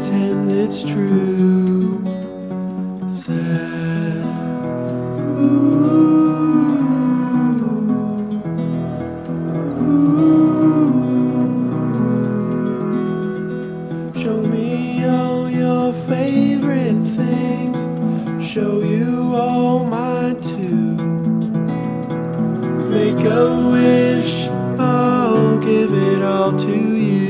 pretend it's true. Sad. Show me all your favorite things. Show you all mine too. Make a wish, I'll give it all to you.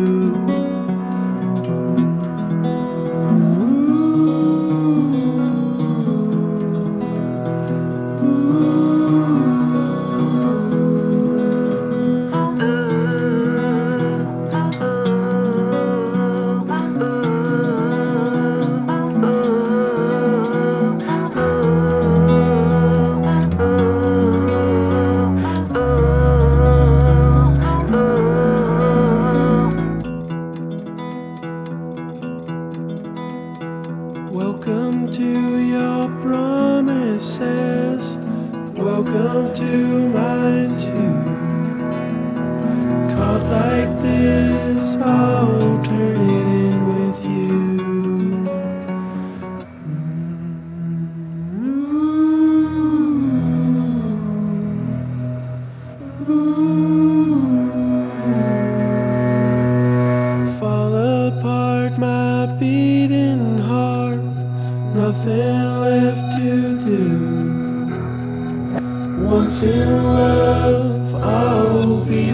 Welcome to your promises. Welcome to mine too. Caught like this, I'll turn it in with you. Fall apart, my beating heart. Nothing left to do. Once in love, I'll be